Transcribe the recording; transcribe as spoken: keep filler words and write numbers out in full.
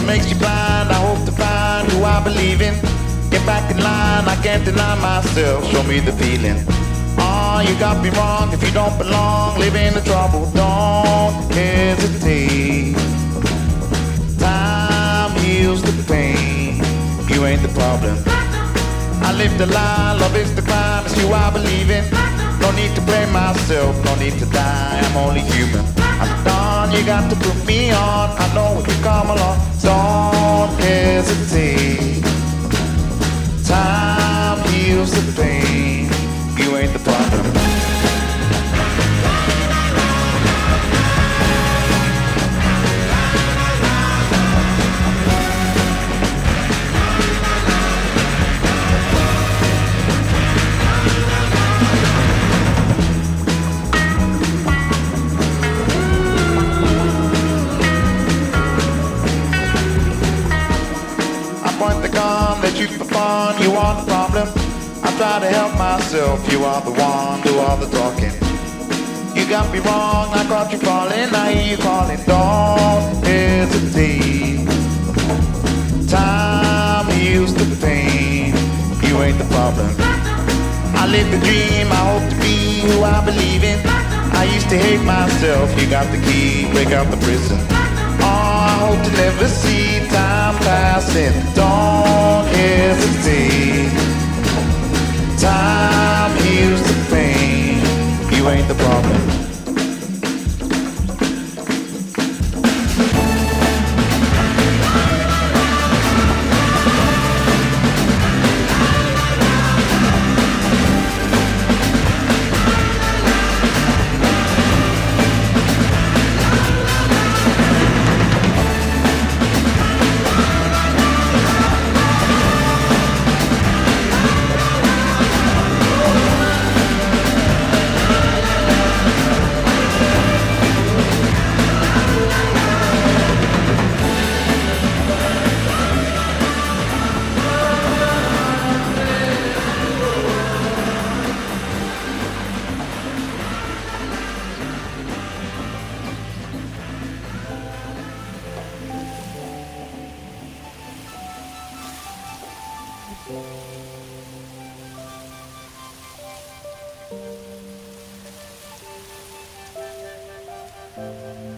What makes you blind? I hope to find who I believe in. Get back in line, I can't deny myself. Show me the feeling. Oh, you got me wrong. If you don't belong, live in the trouble. Don't hesitate. Time heals the pain. You ain't the problem. I live the lie, love is the crime. It's you I believe in. No need to blame myself, no need to die. I'm only human. I'm done, you got to put me on. I know if you come along, don't hesitate. Time heals the pain. You ain't the problem. Point the gun, let you for fun. You are the problem. I try to help myself. You are the one, do all the talking. You got me wrong, I caught you falling. I hear you calling. Don't hesitate. Time heals the pain. You ain't the problem. I live the dream. I hope to be who I believe in. I used to hate myself. You got the key, break out the prison. Oh, I hope to never see time passing. Don't hesitate. Time heals the pain. You ain't the problem. Thank you.